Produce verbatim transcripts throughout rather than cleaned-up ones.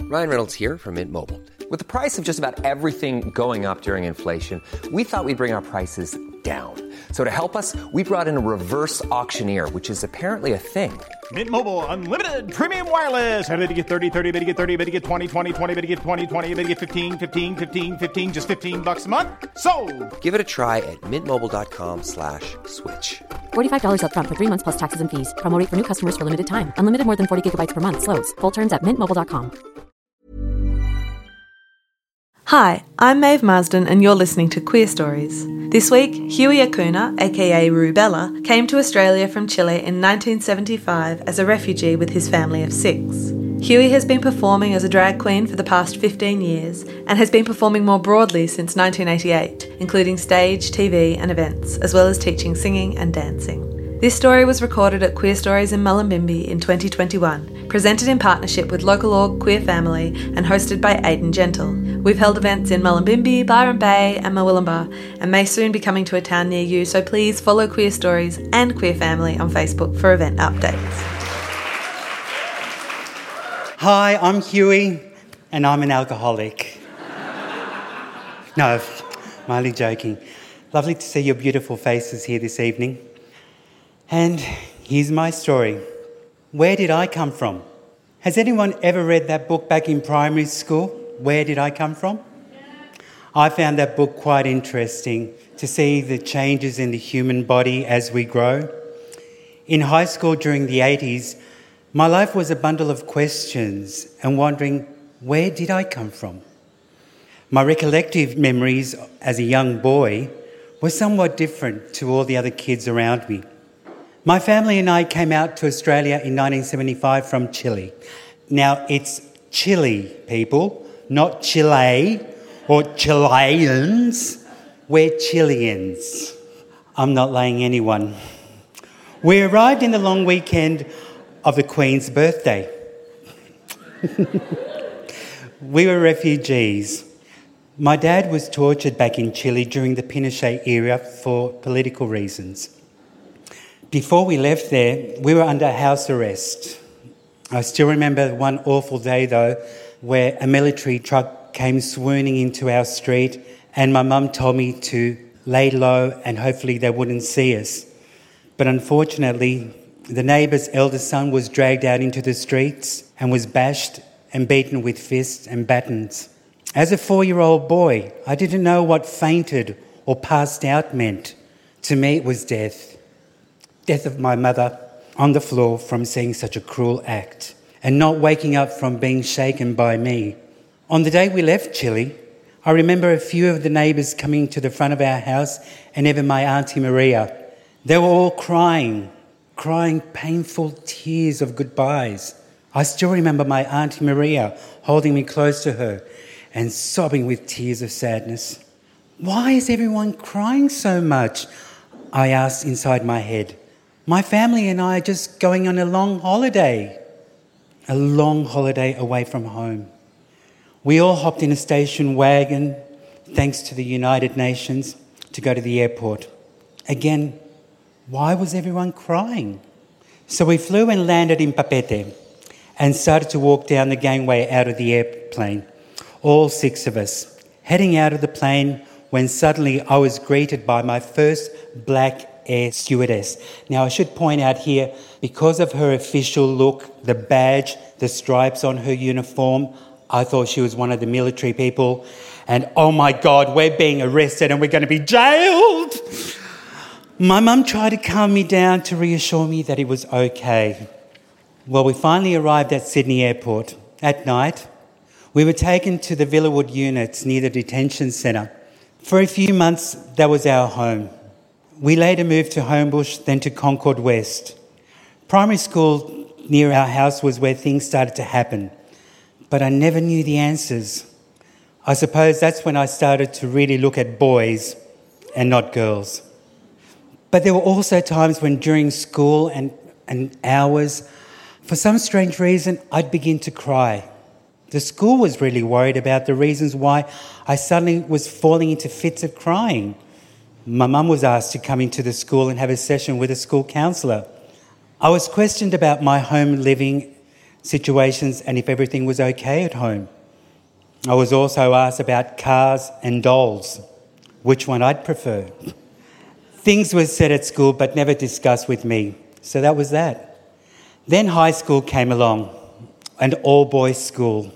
Ryan Reynolds here from Mint Mobile. With the price of just about everything going up during inflation, we thought we'd bring our prices down. So to help us, we brought in a reverse auctioneer, which is apparently a thing. Mint Mobile Unlimited Premium Wireless. How to get thirty, thirty, how to get thirty, how to get twenty, twenty, twenty, how to get twenty, twenty, how to get fifteen, fifteen, fifteen, fifteen, just fifteen bucks a month? Sold! Give it a try at mintmobile.com slash switch. forty-five dollars up front for three months plus taxes and fees. Promo rate for new customers for limited time. Unlimited more than forty gigabytes per month. Slows full terms at mint mobile dot com. Hi, I'm Maeve Marsden and you're listening to Queer Stories. This week, Huey Acuna, aka Rubella, came to Australia from Chile in nineteen seventy-five as a refugee with his family of six. Huey has been performing as a drag queen for the past fifteen years and has been performing more broadly since nineteen eighty-eight, including stage, T V and events, as well as teaching singing and dancing. This story was recorded at Queer Stories in Mullumbimby in twenty twenty-one, presented in partnership with local org Queer Family and hosted by Aidan Gentle. We've held events in Mullumbimby, Byron Bay and Murwillumbah and may soon be coming to a town near you, so please follow Queer Stories and Queer Family on Facebook for event updates. Hi, I'm Huey and I'm an alcoholic. No, I'm only joking. Lovely to see your beautiful faces here this evening. And here's my story. Where did I come from? Has anyone ever read that book back in primary school, Where Did I Come From? I found that book quite interesting to see the changes in the human body as we grow. In high school during the eighties, my life was a bundle of questions and wondering, where did I come from? My recollective memories as a young boy were somewhat different to all the other kids around me. My family and I came out to Australia in nineteen seventy-five from Chile. Now, it's Chile, people, not Chile or Chileans. We're Chileans. I'm not laying anyone. We arrived in the long weekend of the Queen's birthday. We were refugees. My dad was tortured back in Chile during the Pinochet era for political reasons. Before we left there, we were under house arrest. I still remember one awful day, though, where a military truck came swooning into our street and my mum told me to lay low and hopefully they wouldn't see us. But unfortunately, the neighbour's eldest son was dragged out into the streets and was bashed and beaten with fists and batons. As a four-year-old boy, I didn't know what fainted or passed out meant. To me, it was death. Death of my mother on the floor from seeing such a cruel act and not waking up from being shaken by me. On the day we left Chile, I remember a few of the neighbours coming to the front of our house and even my Auntie Maria. They were all crying, crying painful tears of goodbyes. I still remember my Auntie Maria holding me close to her and sobbing with tears of sadness. Why is everyone crying so much? I asked inside my head. My family and I are just going on a long holiday. A long holiday away from home. We all hopped in a station wagon, thanks to the United Nations, to go to the airport. Again, why was everyone crying? So we flew and landed in Papeete and started to walk down the gangway out of the airplane, all six of us, heading out of the plane when suddenly I was greeted by my first black air stewardess. Now, I should point out here, because of her official look, the badge, the stripes on her uniform, I thought she was one of the military people. And oh my God, we're being arrested and we're going to be jailed. My mum tried to calm me down to reassure me that it was okay. Well, we finally arrived at Sydney Airport. At night, we were taken to the Villawood units near the detention centre. For a few months, that was our home. We later moved to Homebush, then to Concord West. Primary school near our house was where things started to happen, but I never knew the answers. I suppose that's when I started to really look at boys and not girls. But there were also times when during school and, and hours, for some strange reason, I'd begin to cry. The school was really worried about the reasons why I suddenly was falling into fits of crying. My mum was asked to come into the school and have a session with a school counsellor. I was questioned about my home living situations and if everything was okay at home. I was also asked about cars and dolls, which one I'd prefer. Things were said at school but never discussed with me, so that was that. Then high school came along, an all-boys school.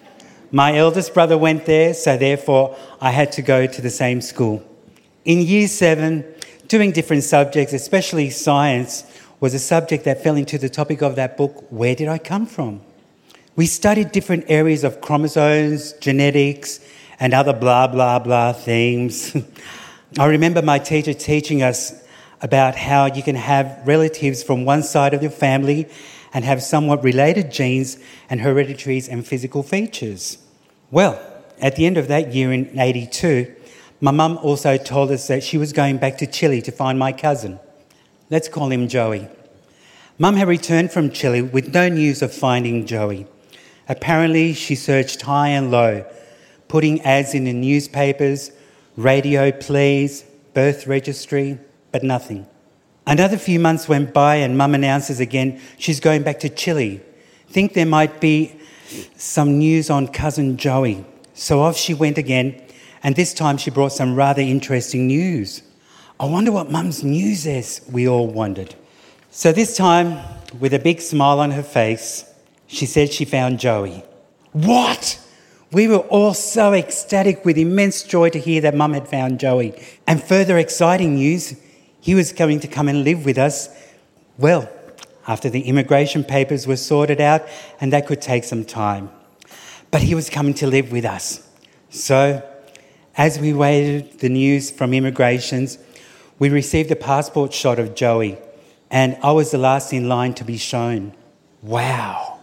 My eldest brother went there, so therefore I had to go to the same school. In year seven, doing different subjects, especially science, was a subject that fell into the topic of that book, Where Did I Come From? We studied different areas of chromosomes, genetics, and other blah, blah, blah themes. I remember my teacher teaching us about how you can have relatives from one side of your family and have somewhat related genes and hereditaries and physical features. Well, at the end of that year in eighty-two, my mum also told us that she was going back to Chile to find my cousin. Let's call him Joey. Mum had returned from Chile with no news of finding Joey. Apparently, she searched high and low, putting ads in the newspapers, radio plays, birth registry, but nothing. Another few months went by and Mum announces again she's going back to Chile. Think there might be some news on cousin Joey. So off she went again, and this time she brought some rather interesting news. I wonder what Mum's news is, we all wondered. So this time, with a big smile on her face, she said she found Joey. What? We were all so ecstatic with immense joy to hear that Mum had found Joey. And further exciting news, he was going to come and live with us. Well, after the immigration papers were sorted out, and that could take some time. But he was coming to live with us. So, as we waited the news from immigrations, we received a passport shot of Joey, and I was the last in line to be shown. Wow,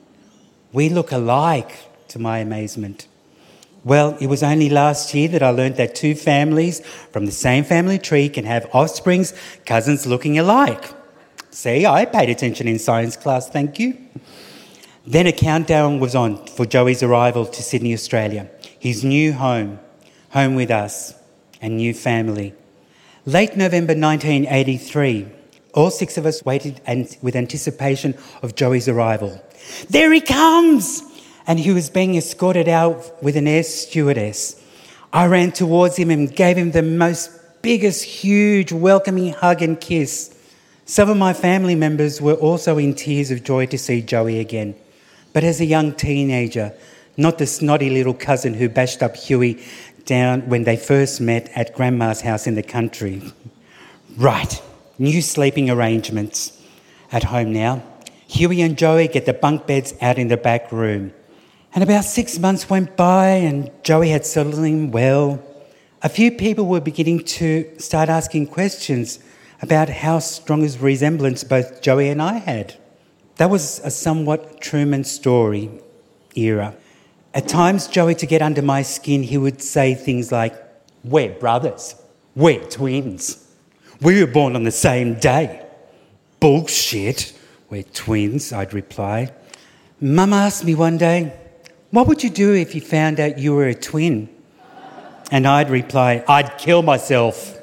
we look alike, to my amazement. Well, it was only last year that I learned that two families from the same family tree can have offsprings, cousins looking alike. See, I paid attention in science class, thank you. Then a countdown was on for Joey's arrival to Sydney, Australia, his new home, home with us, and new family. Late November nineteen eighty-three, all six of us waited with anticipation of Joey's arrival. There he comes! And he was being escorted out with an air stewardess. I ran towards him and gave him the most biggest, huge, welcoming hug and kiss. Some of my family members were also in tears of joy to see Joey again. But as a young teenager, not the snotty little cousin who bashed up Huey down when they first met at Grandma's house in the country. Right, new sleeping arrangements. At home now, Huey and Joey get the bunk beds out in the back room. And about six months went by and Joey had settled in well. A few people were beginning to start asking questions about how strong a resemblance both Joey and I had. That was a somewhat Truman story era. At times, Joey, to get under my skin, he would say things like, we're brothers, we're twins, we were born on the same day. Bullshit, we're twins, I'd reply. Mum asked me one day, what would you do if you found out you were a twin? And I'd reply, I'd kill myself.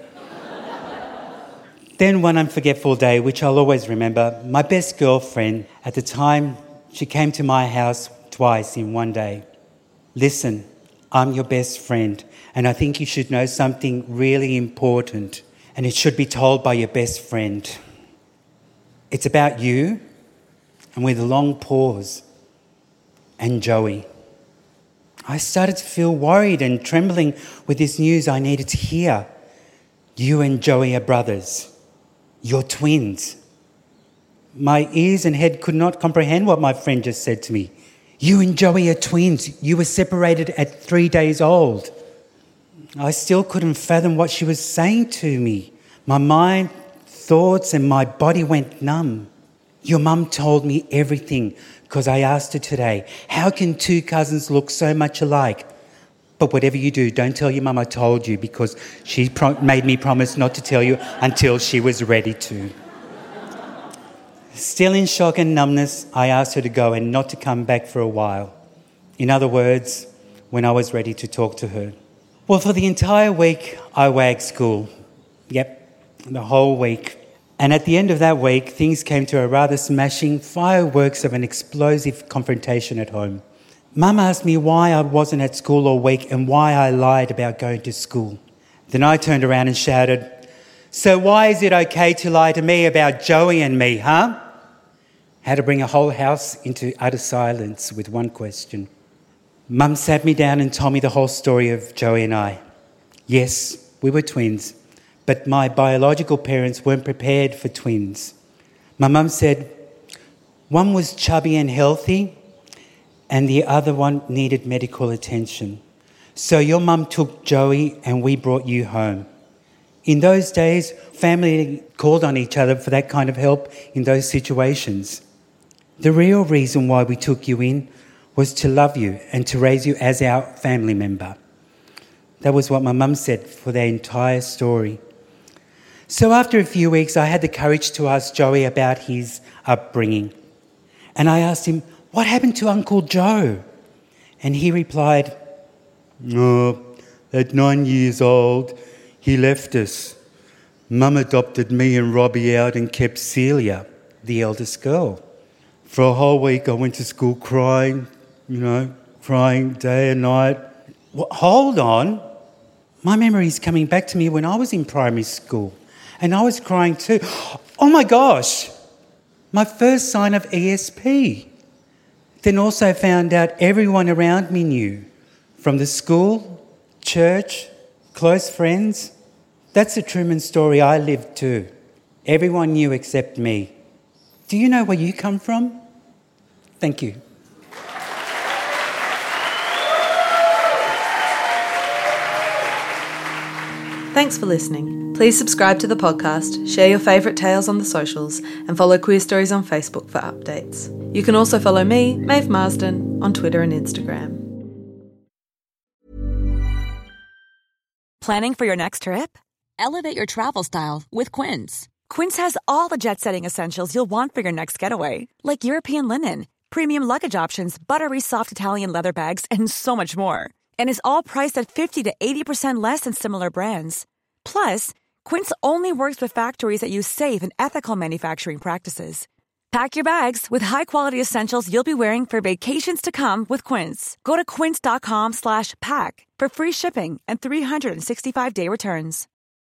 Then one unforgettable day, which I'll always remember, my best girlfriend at the time, she came to my house twice in one day. Listen, I'm your best friend, and I think you should know something really important, and it should be told by your best friend. It's about you, and with a long pause, and Joey. I started to feel worried and trembling with this news I needed to hear. You and Joey are brothers. You're twins. My ears and head could not comprehend what my friend just said to me. You and Joey are twins. You were separated at three days old. I still couldn't fathom what she was saying to me. My mind, thoughts and my body went numb. Your mum told me everything because I asked her today, how can two cousins look so much alike? But whatever you do, don't tell your mum I told you because she pro- made me promise not to tell you until she was ready to. Still in shock and numbness, I asked her to go and not to come back for a while. In other words, when I was ready to talk to her. Well, for the entire week, I wagged school. Yep, the whole week. And at the end of that week, things came to a rather smashing fireworks of an explosive confrontation at home. Mum asked me why I wasn't at school all week and why I lied about going to school. Then I turned around and shouted, "So why is it okay to lie to me about Joey and me, huh?" Had to bring a whole house into utter silence with one question. Mum sat me down and told me the whole story of Joey and I. Yes, we were twins, but my biological parents weren't prepared for twins. My mum said one was chubby and healthy and the other one needed medical attention. So your mum took Joey and we brought you home. In those days, family called on each other for that kind of help in those situations. The real reason why we took you in was to love you and to raise you as our family member. That was what my mum said for the entire story. So after a few weeks, I had the courage to ask Joey about his upbringing. And I asked him, "What happened to Uncle Joe?" And he replied, "Oh, at nine years old, he left us. Mum adopted me and Robbie out and kept Celia, the eldest girl. For a whole week, I went to school crying, you know, crying day and night." Well, hold on. My memory is coming back to me when I was in primary school and I was crying too. Oh my gosh, my first sign of E S P. Then also found out everyone around me knew, from the school, church, close friends. That's the Truman story I lived too. Everyone knew except me. Do you know where you come from? Thank you. Thanks for listening. Please subscribe to the podcast, share your favourite tales on the socials, and follow Queer Stories on Facebook for updates. You can also follow me, Maeve Marsden, on Twitter and Instagram. Planning for your next trip? Elevate your travel style with Quince. Quince has all the jet-setting essentials you'll want for your next getaway, like European linen, premium luggage options, buttery soft Italian leather bags, and so much more. And is all priced at fifty to eighty percent less than similar brands. Plus, Quince only works with factories that use safe and ethical manufacturing practices. Pack your bags with high-quality essentials you'll be wearing for vacations to come with Quince. Go to quince.com slash pack for free shipping and three sixty-five day returns.